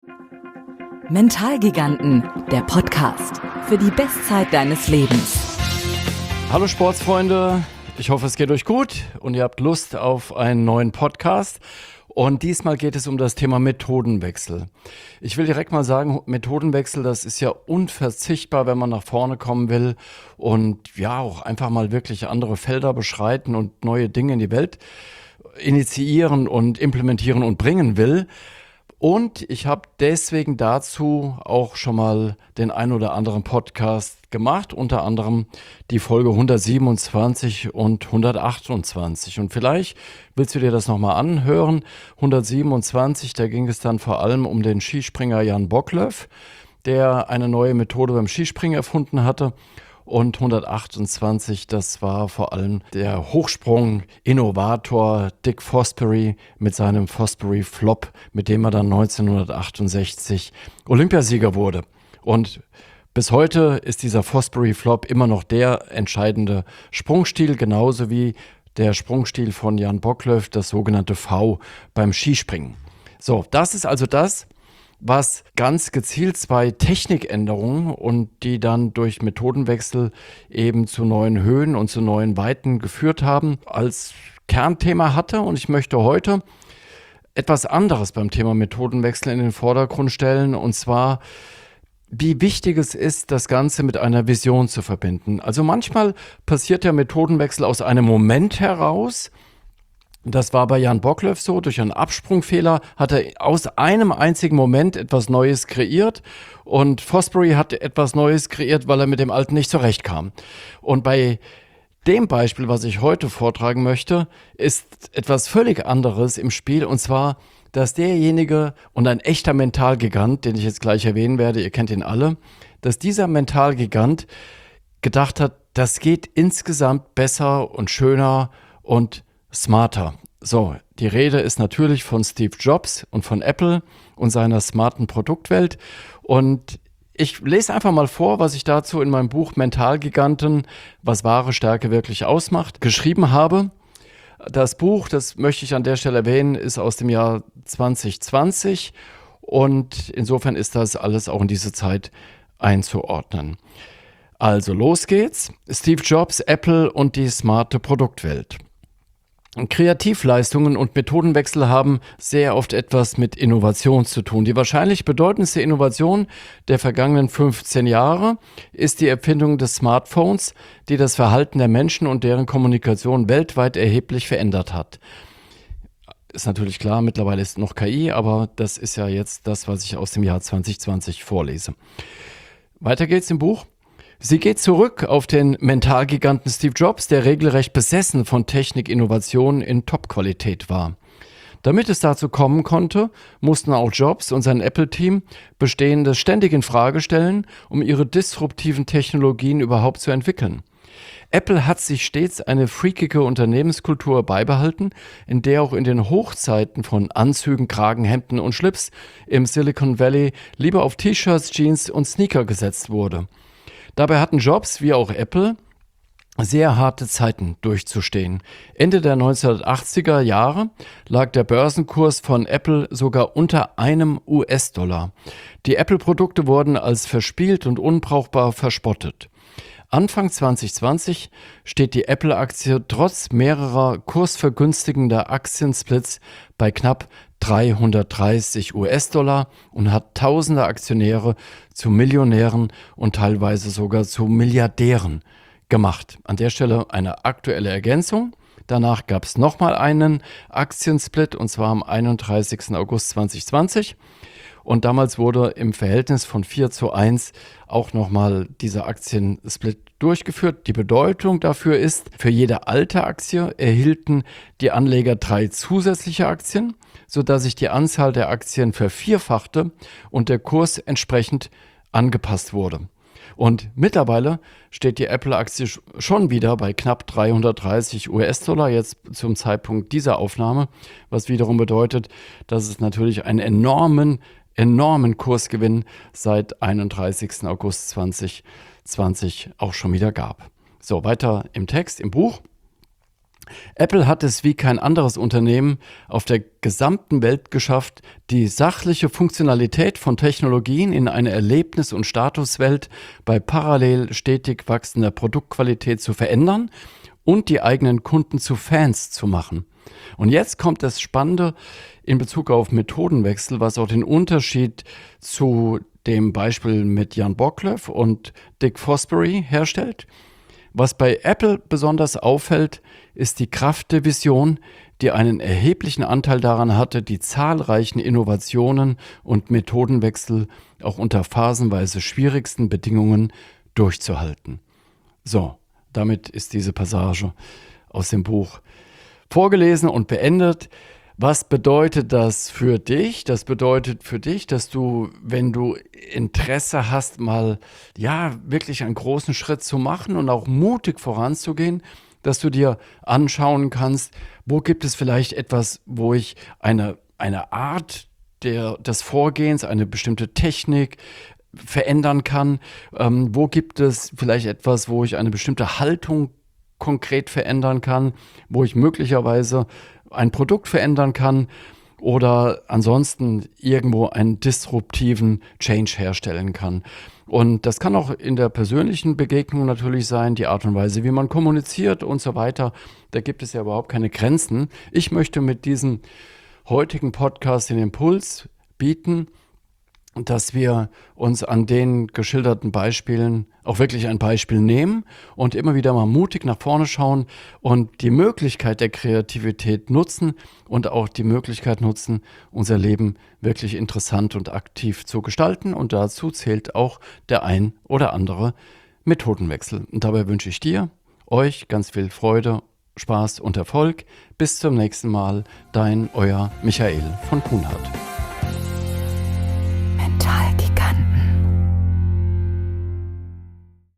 Mentalgiganten, der Podcast für die Bestzeit deines Lebens. Hallo Sportsfreunde, ich hoffe es geht euch gut und ihr habt Lust auf einen neuen Podcast. Und diesmal geht es um das Thema Methodenwechsel. Ich will direkt mal sagen, Methodenwechsel, das ist ja unverzichtbar, wenn man nach vorne kommen will und ja auch einfach mal wirklich andere Felder beschreiten und neue Dinge in die Welt initiieren und implementieren und bringen will. Und ich habe deswegen dazu auch schon mal den ein oder anderen Podcast gemacht, unter anderem die Folge 127 und 128. Und vielleicht willst du dir das nochmal anhören. 127, da ging es dann vor allem um den Skispringer Jan Bockleff, der eine neue Methode beim Skispringen erfunden hatte. Und 128, das war vor allem der Hochsprung-Innovator Dick Fosbury mit seinem Fosbury Flop, mit dem er dann 1968 Olympiasieger wurde. Und bis heute ist dieser Fosbury Flop immer noch der entscheidende Sprungstil, genauso wie der Sprungstil von Jan Bockleff, das sogenannte V beim Skispringen. So, das ist also das, was ganz gezielt zwei Technikänderungen und die dann durch Methodenwechsel eben zu neuen Höhen und zu neuen Weiten geführt haben, als Kernthema hatte. Und ich möchte heute etwas anderes beim Thema Methodenwechsel in den Vordergrund stellen, und zwar, wie wichtig es ist, das Ganze mit einer Vision zu verbinden. Also manchmal passiert der Methodenwechsel aus einem Moment heraus. Das war bei Jan Bockleff so, durch einen Absprungfehler hat er aus einem einzigen Moment etwas Neues kreiert und Fosbury hat etwas Neues kreiert, weil er mit dem Alten nicht zurechtkam. Und bei dem Beispiel, was ich heute vortragen möchte, ist etwas völlig anderes im Spiel, und zwar, dass derjenige und ein echter Mentalgigant, den ich jetzt gleich erwähnen werde, ihr kennt ihn alle, dass dieser Mentalgigant gedacht hat, das geht insgesamt besser und schöner und smarter. So, die Rede ist natürlich von Steve Jobs und von Apple und seiner smarten Produktwelt. Und ich lese einfach mal vor, was ich dazu in meinem Buch Mentalgiganten, was wahre Stärke wirklich ausmacht, geschrieben habe. Das Buch, das möchte ich an der Stelle erwähnen, ist aus dem Jahr 2020 und insofern ist das alles auch in diese Zeit einzuordnen. Also los geht's. Steve Jobs, Apple und die smarte Produktwelt. Kreativleistungen und Methodenwechsel haben sehr oft etwas mit Innovation zu tun. Die wahrscheinlich bedeutendste Innovation der vergangenen 15 Jahre ist die Erfindung des Smartphones, die das Verhalten der Menschen und deren Kommunikation weltweit erheblich verändert hat. Ist natürlich klar, mittlerweile ist noch KI, aber das ist ja jetzt das, was ich aus dem Jahr 2020 vorlese. Weiter geht's im Buch. Sie geht zurück auf den Mentalgiganten Steve Jobs, der regelrecht besessen von Technik-Innovationen in Top-Qualität war. Damit es dazu kommen konnte, mussten auch Jobs und sein Apple-Team Bestehendes ständig in Frage stellen, um ihre disruptiven Technologien überhaupt zu entwickeln. Apple hat sich stets eine freakige Unternehmenskultur beibehalten, in der auch in den Hochzeiten von Anzügen, Kragen, Hemden und Schlips im Silicon Valley lieber auf T-Shirts, Jeans und Sneaker gesetzt wurde. Dabei hatten Jobs wie auch Apple sehr harte Zeiten durchzustehen. Ende der 1980er Jahre lag der Börsenkurs von Apple sogar unter einem US-Dollar. Die Apple-Produkte wurden als verspielt und unbrauchbar verspottet. Anfang 2020 steht die Apple-Aktie trotz mehrerer kursvergünstigender Aktiensplits bei knapp 330 US-Dollar und hat tausende Aktionäre zu Millionären und teilweise sogar zu Milliardären gemacht. An der Stelle eine aktuelle Ergänzung. Danach gab es nochmal einen Aktiensplit, und zwar am 31. August 2020. Und damals wurde im Verhältnis von 4:1 auch nochmal dieser Aktiensplit durchgeführt. Die Bedeutung dafür ist, für jede alte Aktie erhielten die Anleger 3 zusätzliche Aktien, sodass sich die Anzahl der Aktien vervierfachte und der Kurs entsprechend angepasst wurde. Und mittlerweile steht die Apple-Aktie schon wieder bei knapp 330 US-Dollar, jetzt zum Zeitpunkt dieser Aufnahme, was wiederum bedeutet, dass es natürlich einen enormen Kursgewinn seit 31. August 2020 auch schon wieder gab. So, weiter im Text, im Buch. Apple hat es wie kein anderes Unternehmen auf der gesamten Welt geschafft, die sachliche Funktionalität von Technologien in eine Erlebnis- und Statuswelt bei parallel stetig wachsender Produktqualität zu verändern und die eigenen Kunden zu Fans zu machen. Und jetzt kommt das Spannende in Bezug auf Methodenwechsel, was auch den Unterschied zu dem Beispiel mit Jan Bockleff und Dick Fosbury herstellt. Was bei Apple besonders auffällt, ist die Kraft der Vision, die einen erheblichen Anteil daran hatte, die zahlreichen Innovationen und Methodenwechsel auch unter phasenweise schwierigsten Bedingungen durchzuhalten. So, damit ist diese Passage aus dem Buch vorgelesen und beendet. Was bedeutet das für dich? Das bedeutet für dich, dass du, wenn du Interesse hast, mal wirklich einen großen Schritt zu machen und auch mutig voranzugehen, dass du dir anschauen kannst, wo gibt es vielleicht etwas, wo ich eine Art des Vorgehens, eine bestimmte Technik verändern kann. Wo gibt es vielleicht etwas, wo ich eine bestimmte Haltung konkret verändern kann, wo ich möglicherweise ein Produkt verändern kann oder ansonsten irgendwo einen disruptiven Change herstellen kann. Und das kann auch in der persönlichen Begegnung natürlich sein, die Art und Weise, wie man kommuniziert und so weiter. Da gibt es ja überhaupt keine Grenzen. Ich möchte mit diesem heutigen Podcast den Impuls bieten, dass wir uns an den geschilderten Beispielen auch wirklich ein Beispiel nehmen und immer wieder mal mutig nach vorne schauen und die Möglichkeit der Kreativität nutzen und auch die Möglichkeit nutzen, unser Leben wirklich interessant und aktiv zu gestalten. Und dazu zählt auch der ein oder andere Methodenwechsel. Und dabei wünsche ich dir, euch ganz viel Freude, Spaß und Erfolg. Bis zum nächsten Mal, euer Michael von Kuhnhardt.